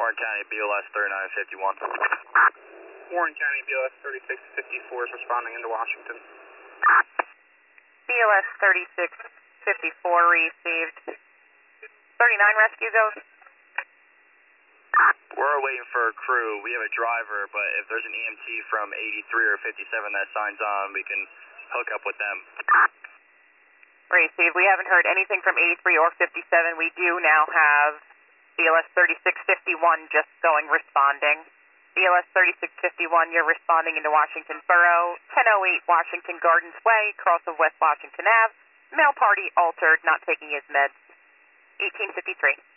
Warren County, BLS 3951. Warren County, BLS 3654 is responding into Washington. BLS 3654 received. 39 rescue goes. We're waiting for a crew. We have a driver, but if there's an EMT from 83 or 57 that signs on, we can hook up with them. Received. We haven't heard anything from 83 or 57. We do now have BLS 3651 just responding. BLS 3651, you're responding into Washington Borough, 1008 Washington Gardens Way, cross of West Washington Ave. Male party altered, not taking his meds. 1853.